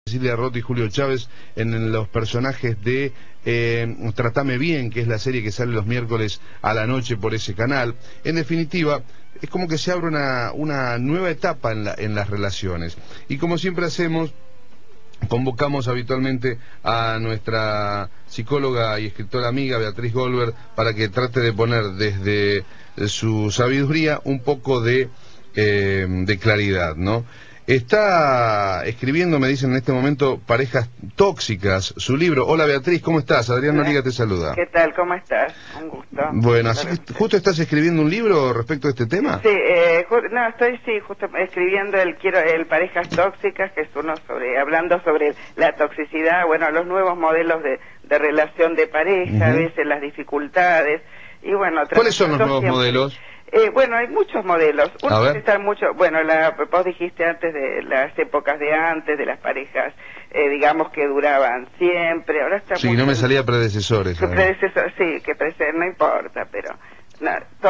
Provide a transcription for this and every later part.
Cecilia Roth y Julio Chávez en los personajes de Tratame Bien, que es la serie que sale los miércoles a la noche por ese canal. En definitiva, es como que se abre una nueva etapa en las relaciones. Y como siempre hacemos, convocamos habitualmente a nuestra psicóloga y escritora amiga Beatriz Goldberg para que trate de poner desde su sabiduría un poco de claridad, ¿no? Está escribiendo, me dicen en este momento, Parejas Tóxicas, su libro. Hola Beatriz, ¿cómo estás? Adrián Noriega te saluda. ¿Qué tal? ¿Cómo estás? Un gusto. Bueno, así que justo estás escribiendo un libro respecto a este tema. Sí, estoy justo escribiendo el Parejas Tóxicas, que es uno hablando sobre la toxicidad, bueno, los nuevos modelos de relación de pareja, a veces las dificultades, y bueno... ¿Cuáles son los nuevos modelos? Bueno, hay muchos modelos. Uno están mucho, bueno, vos dijiste antes de las épocas de antes, de las parejas, digamos que duraban siempre. Ahora está sí, no me salía predecesores. Sí, no importa, pero no,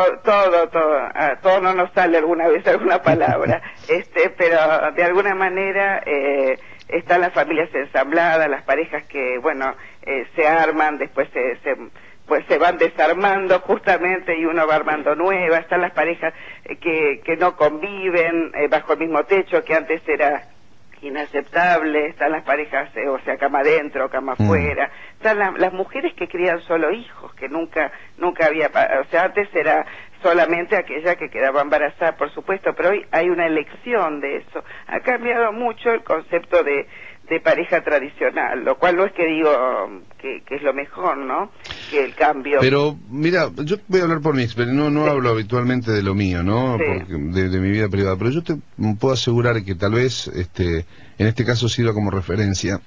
todo no nos sale alguna vez alguna palabra, pero de alguna manera están las familias ensambladas, las parejas que, bueno, se arman, después pues se van desarmando justamente y uno va armando nuevas. Están las parejas que no conviven bajo el mismo techo, que antes era inaceptable. Están las parejas, o sea, cama adentro, cama afuera. Están las mujeres que crían solo hijos, que nunca había, o sea, antes era solamente aquella que quedaba embarazada, por supuesto, pero hoy hay una elección de eso. Ha cambiado mucho el concepto de pareja tradicional, lo cual no es que digo que es lo mejor, ¿no? Que el cambio... Pero, mira, yo voy a hablar por mi experiencia, no hablo habitualmente de lo mío, ¿no? Sí. De mi vida privada, pero yo te puedo asegurar que tal vez, en este caso sirva como referencia,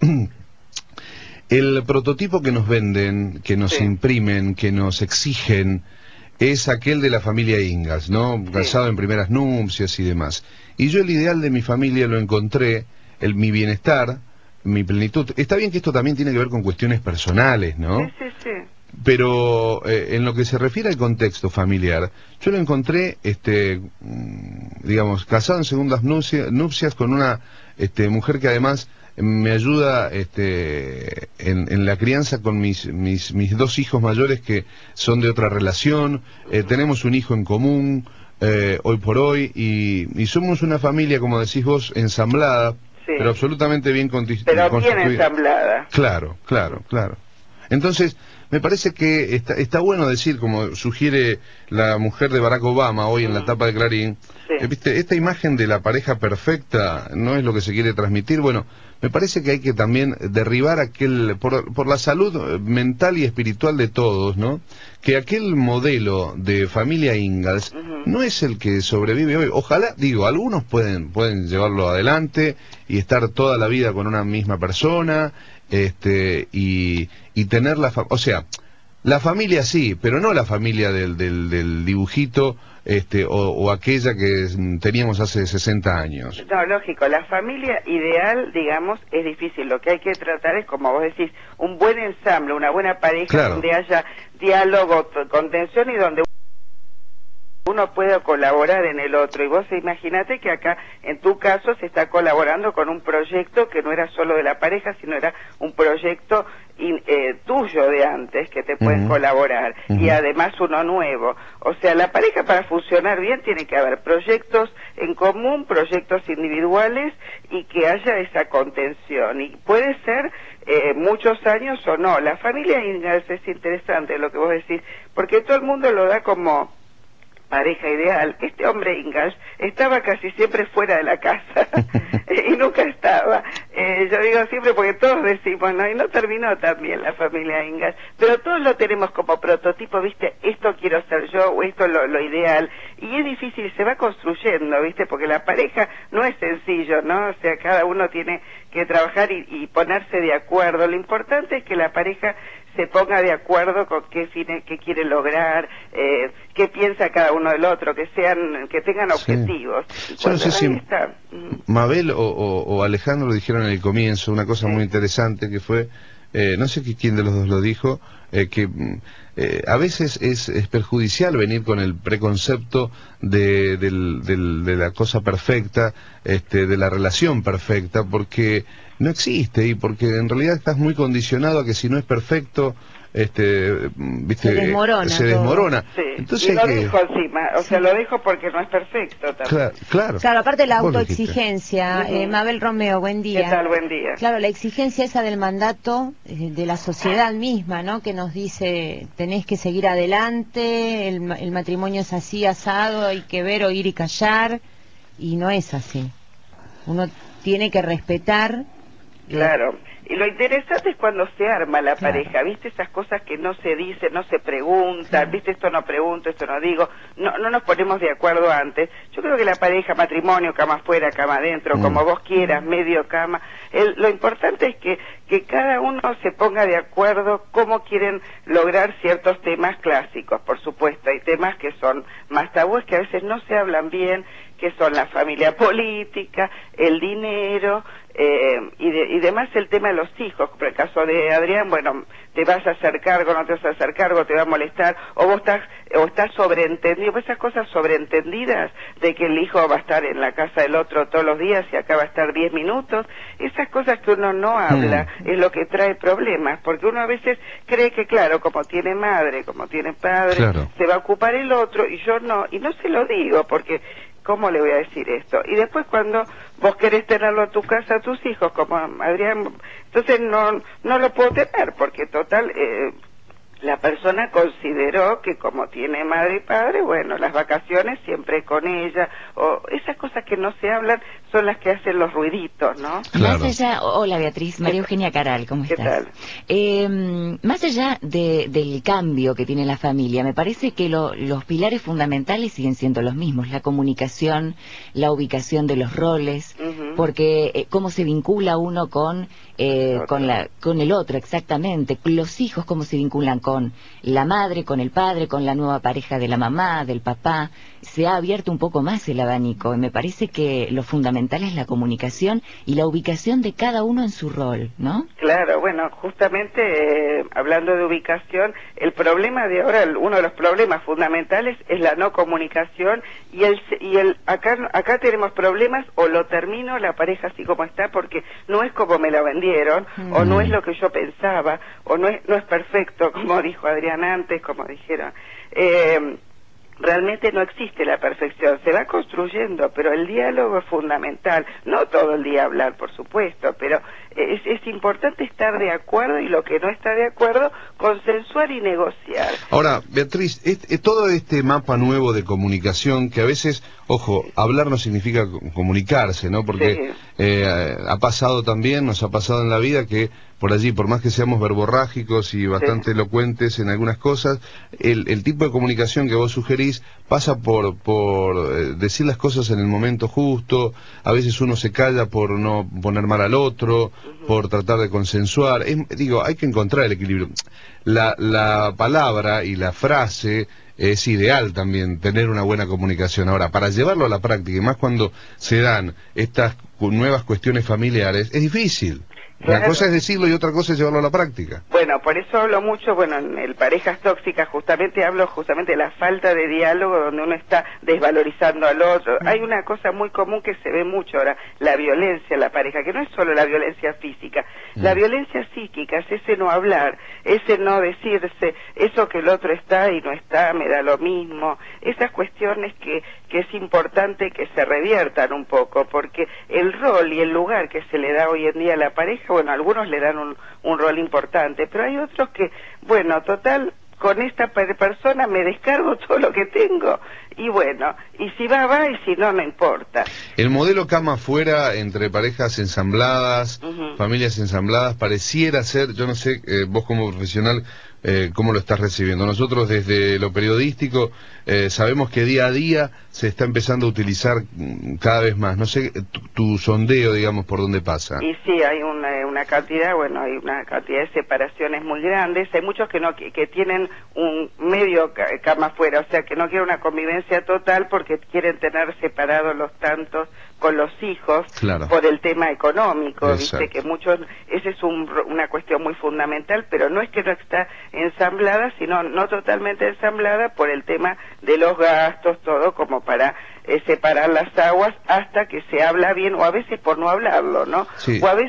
el prototipo que nos venden, que nos imprimen, que nos exigen, es aquel de la familia Ingalls, ¿no? Casado en primeras nupcias y demás. Y yo el ideal de mi familia lo encontré, mi bienestar, mi plenitud. Está bien que esto también tiene que ver con cuestiones personales, ¿no? Sí. Pero en lo que se refiere al contexto familiar, yo lo encontré, digamos, casado en segundas nupcias con una mujer que además me ayuda en la crianza con mis dos hijos mayores que son de otra relación. Tenemos un hijo en común hoy por hoy y somos una familia, como decís vos, ensamblada. Sí. Pero absolutamente bien constituida. Pero bien ensamblada. Claro. Entonces, me parece que está bueno decir, como sugiere la mujer de Barack Obama hoy en la tapa de Clarín, ¿viste? Esta imagen de la pareja perfecta no es lo que se quiere transmitir. Bueno, me parece que hay que también derribar por la salud mental y espiritual de todos, ¿no? Que aquel modelo de familia Ingalls no es el que sobrevive hoy. Ojalá, digo, algunos pueden llevarlo adelante y estar toda la vida con una misma persona, y tener o sea, la familia sí, pero no la familia del dibujito, o aquella que teníamos hace 60 años. No, lógico, la familia ideal, digamos, es difícil. Lo que hay que tratar es, como vos decís, un buen ensamble, una buena pareja, donde haya diálogo, contención y donde uno pueda colaborar en el otro. Y vos imagínate que acá, en tu caso, se está colaborando con un proyecto que no era solo de la pareja, sino era un proyecto tuyo de antes, que te pueden colaborar, y además uno nuevo. O sea, la pareja, para funcionar bien, tiene que haber proyectos en común, proyectos individuales, y que haya esa contención. Y puede ser muchos años o no. La familia Ingalls es interesante lo que vos decís, porque todo el mundo lo da como pareja ideal. Este hombre Ingalls estaba casi siempre fuera de la casa y nunca estaba. Yo digo siempre, porque todos decimos, no, y no terminó tan bien la familia Ingalls, pero todos lo tenemos como prototipo, ¿viste? Esto quiero ser yo, o esto es lo ideal, y es difícil, se va construyendo, ¿viste? Porque la pareja no es sencillo, ¿no? O sea, cada uno tiene que trabajar y ponerse de acuerdo. Lo importante es que la pareja se ponga de acuerdo con qué quiere lograr, qué piensa cada uno del otro, que tengan objetivos. Yo no sé si Mabel o Alejandro lo dijeron en el comienzo, una cosa muy interesante que fue, no sé quién de los dos lo dijo, que a veces es perjudicial venir con el preconcepto de la cosa perfecta, de la relación perfecta, porque no existe, y porque en realidad estás muy condicionado a que si no es perfecto, viste, se desmorona. Sí. Entonces, y lo dejo encima, o sea, lo dejo porque no es perfecto también. Claro, aparte la autoexigencia. Mabel Romeo, buen día. ¿Qué tal? Buen día. Claro, la exigencia esa del mandato de la sociedad misma, ¿no? Que nos dice, tenés que seguir adelante, el matrimonio es así, asado, hay que ver, oír y callar, y no es así. Uno tiene que respetar. Claro. Y lo interesante es cuando se arma la pareja, ¿viste? Esas cosas que no se dicen, no se preguntan, ¿viste? Esto no pregunto, esto no digo, no nos ponemos de acuerdo antes. Yo creo que la pareja, matrimonio, cama afuera, cama adentro, como vos quieras, medio cama, lo importante es que cada uno se ponga de acuerdo cómo quieren lograr ciertos temas clásicos, por supuesto. Hay temas que son más tabúes, que a veces no se hablan bien, que son la familia política, el dinero, y demás el tema de los hijos. Por el caso de Adrián, bueno, te vas a hacer cargo, no te vas a hacer cargo, te va a molestar, o estás sobreentendido, pues esas cosas sobreentendidas de que el hijo va a estar en la casa del otro todos los días y acá va a estar 10 minutos, esas cosas que uno no habla es lo que trae problemas, porque uno a veces cree que, claro, como tiene madre, como tiene padre, se va a ocupar el otro, y yo no, y no se lo digo, porque ¿cómo le voy a decir esto? Y después cuando vos querés tenerlo a tu casa, a tus hijos, como Adrián, entonces no lo puedo tener, porque total, la persona consideró que como tiene madre y padre, bueno, las vacaciones siempre con ella, o esas cosas que no se hablan son las que hacen los ruiditos, ¿no? Más allá, hola Beatriz, María Eugenia Caral, ¿cómo estás? ¿Qué tal? Más allá del cambio que tiene la familia, me parece que los pilares fundamentales siguen siendo los mismos, la comunicación, la ubicación de los roles, porque cómo se vincula uno con el otro, exactamente, los hijos cómo se vinculan con la madre, con el padre, con la nueva pareja de la mamá, del papá. Se ha abierto un poco más el abanico y me parece que lo fundamental es la comunicación y la ubicación de cada uno en su rol, ¿no? Claro, bueno, justamente hablando de ubicación, el problema de ahora, uno de los problemas fundamentales es la no comunicación y acá tenemos problemas, o lo termino la pareja así como está porque no es como me la vendieron, o no es lo que yo pensaba, o no es perfecto, como dijo Adrián antes, como dijeron. Realmente no existe la perfección, se va construyendo, pero el diálogo es fundamental. No todo el día hablar, por supuesto, pero es importante estar de acuerdo, y lo que no está de acuerdo, consensuar y negociar. Ahora, Beatriz, todo este mapa nuevo de comunicación, que a veces, ojo, hablar no significa comunicarse, ¿no? Porque ha pasado también, nos ha pasado en la vida que por allí, por más que seamos verborrágicos y bastante elocuentes en algunas cosas, el tipo de comunicación que vos sugerís pasa por decir las cosas en el momento justo. A veces uno se calla por no poner mal al otro, por tratar de consensuar. Hay que encontrar el equilibrio. La palabra y la frase es ideal también, tener una buena comunicación. Ahora, para llevarlo a la práctica, y más cuando se dan estas nuevas cuestiones familiares, es difícil. Una cosa es decirlo y otra cosa es llevarlo a la práctica. Bueno, por eso hablo mucho, en el Parejas Tóxicas hablo de la falta de diálogo, donde uno está desvalorizando al otro. Hay una cosa muy común que se ve mucho ahora, la violencia en la pareja, que no es solo la violencia física, la violencia psíquica, es ese no hablar, ese no decirse, eso que el otro está y no está, me da lo mismo, esas cuestiones que es importante que se reviertan un poco, porque el rol y el lugar que se le da hoy en día a la pareja, algunos le dan un rol importante, pero hay otros que, total, con esta persona me descargo todo lo que tengo, y si va, y si no, no importa. El modelo cama afuera entre parejas ensambladas, familias ensambladas, pareciera ser, yo no sé, vos como profesional, cómo lo estás recibiendo. Nosotros desde lo periodístico sabemos que día a día se está empezando a utilizar cada vez más. No sé, tu sondeo, digamos, por dónde pasa. Y sí, hay una cantidad, hay una cantidad de separaciones muy grandes. Hay muchos que tienen un medio cama afuera, o sea, que no quieren una convivencia total porque quieren tener separados los tantos con los hijos, por el tema económico. Exacto. Viste que muchos, esa es una cuestión muy fundamental, pero no es que no está ensamblada, sino no totalmente ensamblada por el tema de los gastos, todo como para separar las aguas hasta que se habla bien, o a veces por no hablarlo, ¿no? Sí. O a veces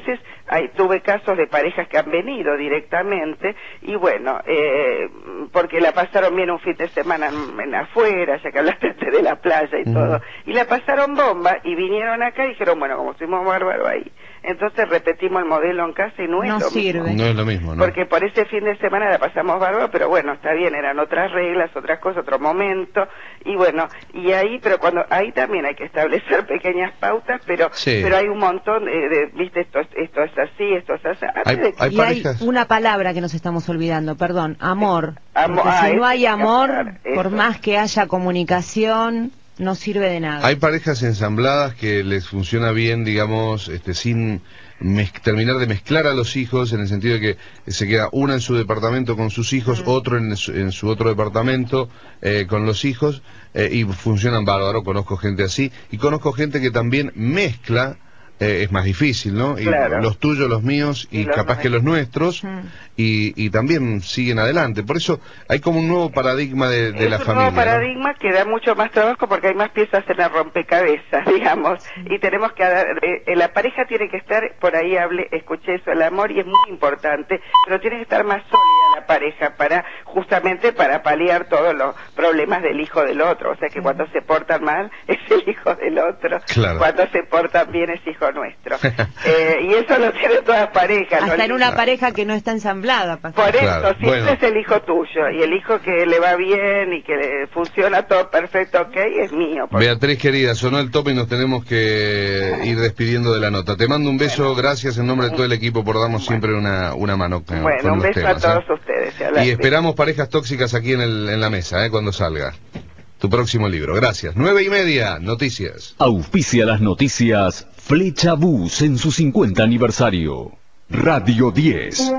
tuve casos de parejas que han venido directamente y bueno, porque la pasaron bien un fin de semana en afuera, ya que hablaste de la playa y todo, y la pasaron bomba y vinieron acá y dijeron, bueno, como estuvimos bárbaros ahí, entonces repetimos el modelo en casa y no es lo mismo. No es lo mismo, ¿no? Porque por ese fin de semana la pasamos bárbaro, pero bueno, está bien, eran otras reglas, otras cosas, otro momento, y bueno, y ahí, pero ahí también hay que establecer pequeñas pautas, pero hay un montón viste, esto es así, esto es así. Hay una palabra que nos estamos olvidando, perdón, amor. Si no hay amor, por más que haya comunicación, no sirve de nada. Hay parejas ensambladas que les funciona bien, digamos, sin terminar de mezclar a los hijos, en el sentido de que se queda una en su departamento con sus hijos, otro en su otro departamento con los hijos, y funcionan bárbaro. Conozco gente así, y conozco gente que también mezcla. Es más difícil, ¿no? Claro. Y los tuyos, los míos, y capaz que los nuestros, y también siguen adelante. Por eso hay como un nuevo paradigma de la familia. Es un nuevo paradigma, ¿no? Que da mucho más trabajo porque hay más piezas en el rompecabezas, digamos, y tenemos que la pareja tiene que estar, por ahí escuché eso, el amor, y es muy importante, pero tiene que estar más sólida la pareja justamente para paliar todos los problemas del hijo del otro. O sea que cuando se portan mal es el hijo del otro, cuando se portan bien es hijo nuestro. Y eso lo tiene todas parejas. Hasta en una pareja que no está ensamblada. Por eso, siempre es el hijo tuyo, y el hijo que le va bien y que le funciona todo perfecto, ok, es mío. Beatriz, querida, sonó el tope y nos tenemos que ir despidiendo de la nota. Te mando un beso, gracias en nombre de todo el equipo por darnos siempre una mano. Bueno, un beso a todos ustedes. Y esperamos parejas tóxicas aquí en la mesa, cuando salga tu próximo libro. Gracias. 9:30, noticias. Auspicia las noticias Flecha Bus en su 50 aniversario. Radio 10.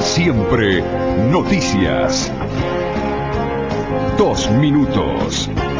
Siempre noticias. 2 minutos.